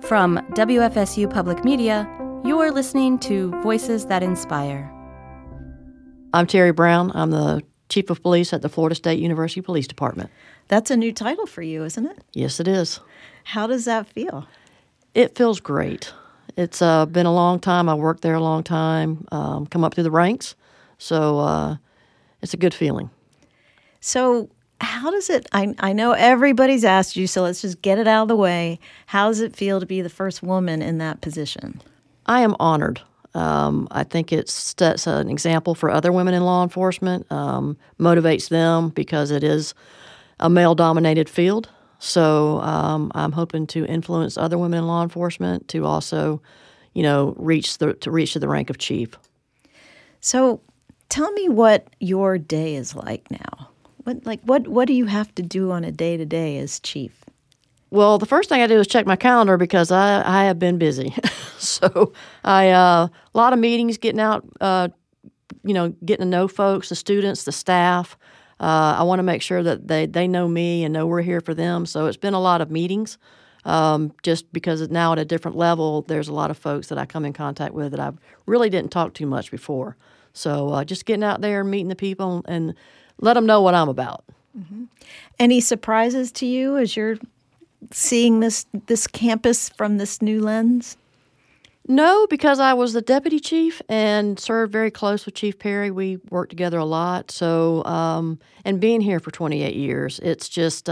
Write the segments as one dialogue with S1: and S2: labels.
S1: From WFSU Public Media, you're listening to Voices That Inspire.
S2: I'm Terry Brown. I'm the Chief of Police at the Florida State University Police Department.
S3: That's a new title for you, isn't it?
S2: Yes, it is.
S3: How does that feel?
S2: It feels great. It's been a long time. I worked there a long time, come up through the ranks. So it's a good feeling.
S3: So how does it, I know everybody's asked you, so let's just get it out of the way. How does it feel to be the first woman in that position?
S2: I am honored. I think it sets an example for other women in law enforcement, motivates them because it is a male-dominated field. So I'm hoping to influence other women in law enforcement to also, reach to the rank of chief.
S3: So tell me what your day is like now. What do you have to do on a day-to-day as chief?
S2: Well, the first thing I do is check my calendar because I have been busy. So a lot of meetings, getting out, getting to know folks, the students, the staff. I want to make sure that they know me and know we're here for them. So it's been a lot of meetings just because now at a different level, there's a lot of folks that I come in contact with that I really didn't talk to much before. So just getting out there, meeting the people, and let them know what I'm about.
S3: Mm-hmm. Any surprises to you as you're seeing this campus from this new lens?
S2: No, because I was the deputy chief and served very close with Chief Perry. We worked together a lot. So, and being here for 28 years, it's just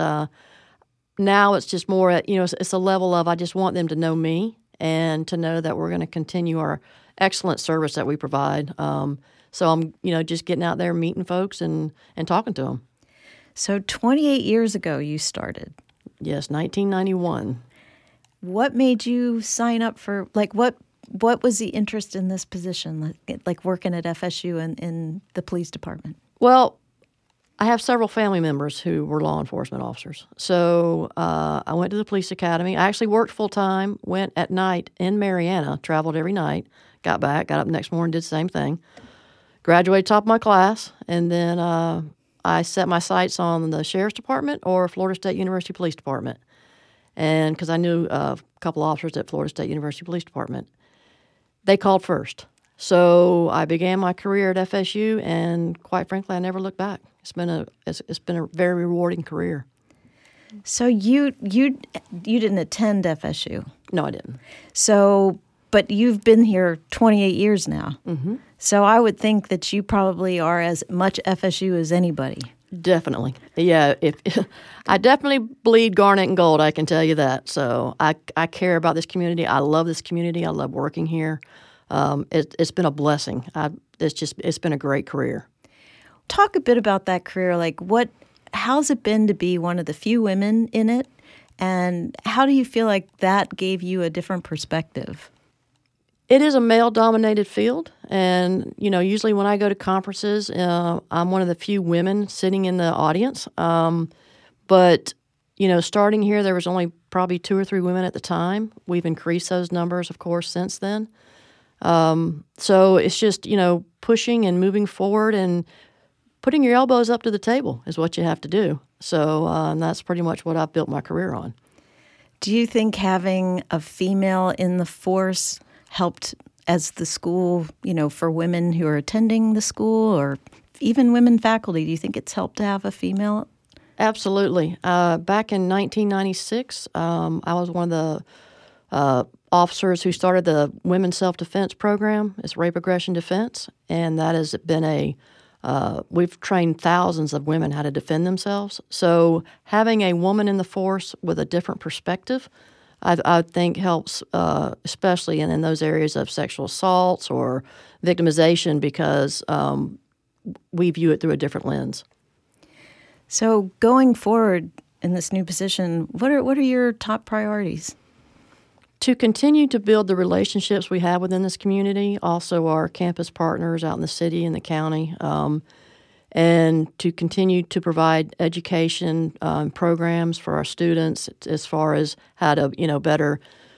S2: now it's just more at, it's a level of I just want them to know me and to know that we're going to continue our excellent service that we provide. So I'm, just getting out there, meeting folks and talking to them.
S3: So 28 years ago you started.
S2: Yes, 1991.
S3: What made you sign up for, what was the interest in this position, like working at FSU and in the police department?
S2: Well, I have several family members who were law enforcement officers. So I went to the police academy. I actually worked full-time, went at night in Marianna, traveled every night, got back, got up the next morning, did the same thing. Graduated top of my class, and then I set my sights on the Sheriff's Department or Florida State University Police Department. And because I knew a couple officers at Florida State University Police Department, they called first. So I began my career at FSU, and quite frankly, I never looked back. It's been a very rewarding career.
S3: So you didn't attend FSU?
S2: No, I didn't.
S3: So, but you've been here 28 years now.
S2: Mm-hmm.
S3: So I would think that you probably are as much FSU as anybody.
S2: Definitely. Yeah, I definitely bleed garnet and gold, I can tell you that. So I care about this community. I love this community. I love working here. It's been a blessing. It's been a great career.
S3: Talk a bit about that career. How's it been to be one of the few women in it? And how do you feel like that gave you a different perspective?
S2: It is a male-dominated field, and, usually when I go to conferences, I'm one of the few women sitting in the audience. But, starting here, there was only probably 2 or 3 women at the time. We've increased those numbers, of course, since then. So it's just, pushing and moving forward and putting your elbows up to the table is what you have to do. So and that's pretty much what I've built my career on.
S3: Do you think having a female in the force helped as the school, for women who are attending the school or even women faculty? Do you think it's helped to have a female?
S2: Absolutely. Back in 1996, I was one of the officers who started the Women's Self-Defense Program. It's Rape Aggression Defense, and that has been we've trained thousands of women how to defend themselves. So having a woman in the force with a different perspective, I think helps, especially in those areas of sexual assaults or victimization, because we view it through a different lens.
S3: So going forward in this new position, what are your top priorities?
S2: To continue to build the relationships we have within this community, also our campus partners out in the city and the county, and to continue to provide education programs for our students as far as how to, better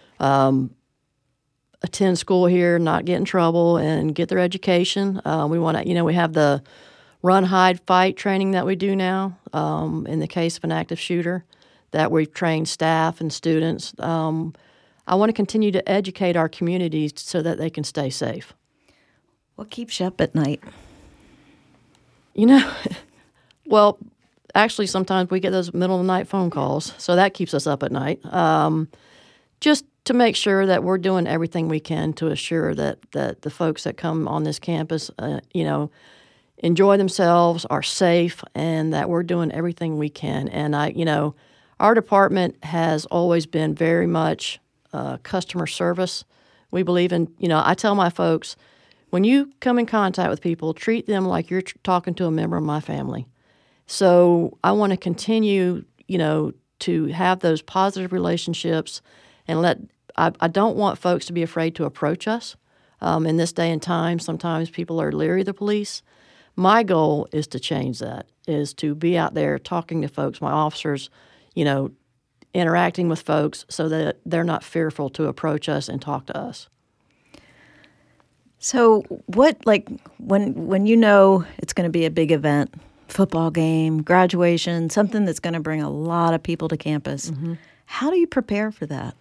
S2: attend school here, not get in trouble, and get their education. We want to, we have the run, hide, fight training that we do now in the case of an active shooter that we've trained staff and students. I want to continue to educate our communities so that they can stay safe.
S3: What keeps you up at night?
S2: You know, well, actually, sometimes we get those middle of the night phone calls, so that keeps us up at night. Just to make sure that we're doing everything we can to assure that the folks that come on this campus, enjoy themselves, are safe, and that we're doing everything we can. And our department has always been very much customer service. We believe in, I tell my folks, when you come in contact with people, treat them like you're talking to a member of my family. So I want to continue, to have those positive relationships, and I don't want folks to be afraid to approach us. In this day and time, sometimes people are leery of the police. My goal is to change that, is to be out there talking to folks, my officers, interacting with folks so that they're not fearful to approach us and talk to us.
S3: So what, when it's going to be a big event, football game, graduation, something that's going to bring a lot of people to campus, how do you prepare for that?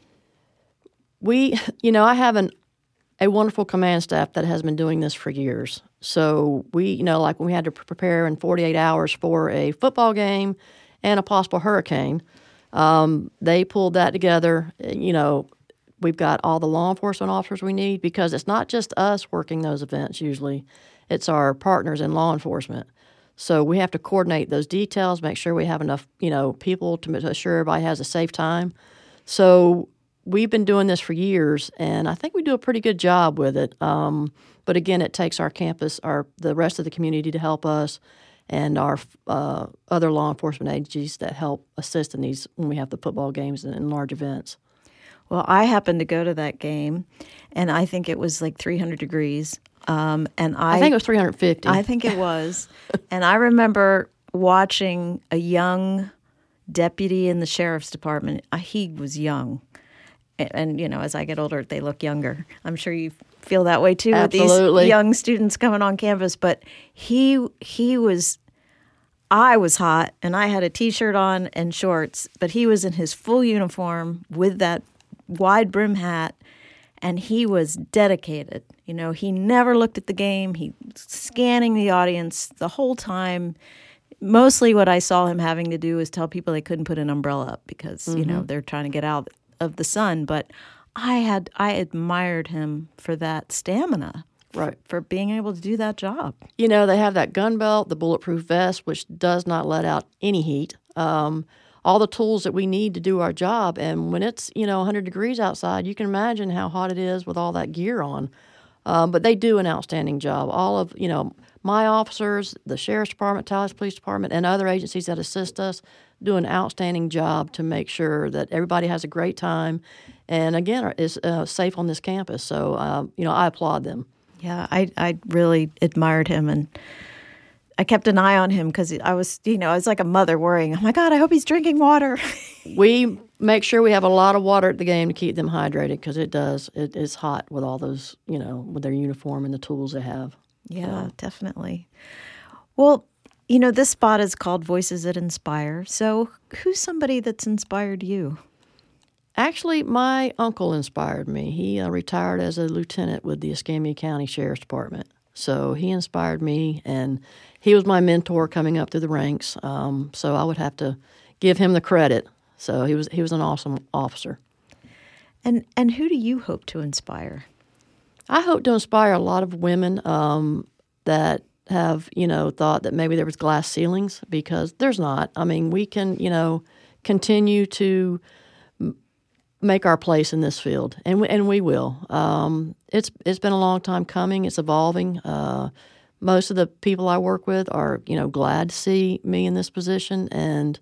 S2: I have a wonderful command staff that has been doing this for years. So we, like when we had to prepare in 48 hours for a football game and a possible hurricane, they pulled that together. We've got all the law enforcement officers we need, because it's not just us working those events usually. It's our partners in law enforcement. So we have to coordinate those details, make sure we have enough, people to assure everybody has a safe time. So we've been doing this for years, and I think we do a pretty good job with it. But again, it takes our campus, the rest of the community to help us, and our other law enforcement agencies that help assist in these when we have the football games and large events.
S3: Well, I happened to go to that game, and I think it was like 300 degrees. I
S2: think it was 350.
S3: I think it was. And I remember watching a young deputy in the sheriff's department. He was young. And as I get older, they look younger. I'm sure you feel that way too.
S2: Absolutely.
S3: With these young students coming on campus. But I was hot, and I had a T-shirt on and shorts, but he was in his full uniform with that wide brim hat, and he was dedicated. He never looked at the game. He was scanning the audience the whole time. Mostly what I saw him having to do was tell people they couldn't put an umbrella up because, they're trying to get out of the sun. But I admired him for that stamina,
S2: right,
S3: for being able to do that job.
S2: They have that gun belt, the bulletproof vest, which does not let out any heat. All the tools that we need to do our job. And when it's, 100 degrees outside, you can imagine how hot it is with all that gear on. But they do an outstanding job. All of, my officers, the Sheriff's Department, Tallahassee Police Department, and other agencies that assist us do an outstanding job to make sure that everybody has a great time and, again, is safe on this campus. So, I applaud them.
S3: Yeah, I really admired him, and I kept an eye on him because I was like a mother worrying. Oh my God, I hope he's drinking water.
S2: We make sure we have a lot of water at the game to keep them hydrated, because it is hot with all those, with their uniform and the tools they have.
S3: Yeah, definitely. Well, this spot is called Voices That Inspire. So who's somebody that's inspired you?
S2: Actually, my uncle inspired me. He retired as a lieutenant with the Escambia County Sheriff's Department. So he inspired me, and he was my mentor coming up through the ranks. So I would have to give him the credit. So he was an awesome officer.
S3: And who do you hope to inspire?
S2: I hope to inspire a lot of women that have, thought that maybe there was glass ceilings, because there's not. I mean, we can, continue to make our place in this field, and we will. It's been a long time coming. It's evolving. Most of the people I work with are, glad to see me in this position, and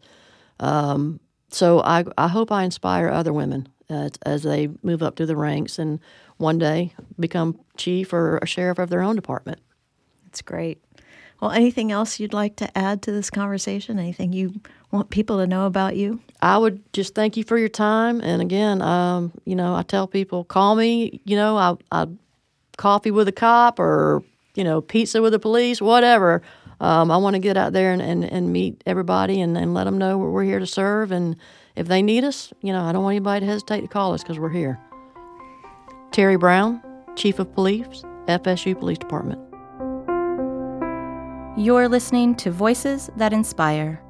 S2: so I hope I inspire other women as they move up through the ranks and one day become chief or a sheriff of their own department.
S3: That's great. Well, anything else you'd like to add to this conversation? Anything you want people to know about you?
S2: I would just thank you for your time. And again, I tell people, call me, I coffee with a cop or, pizza with the police, whatever. I want to get out there and meet everybody and let them know we're here to serve. And if they need us, I don't want anybody to hesitate to call us because we're here. Terry Brown, Chief of Police, FSU Police Department.
S1: You're listening to Voices That Inspire.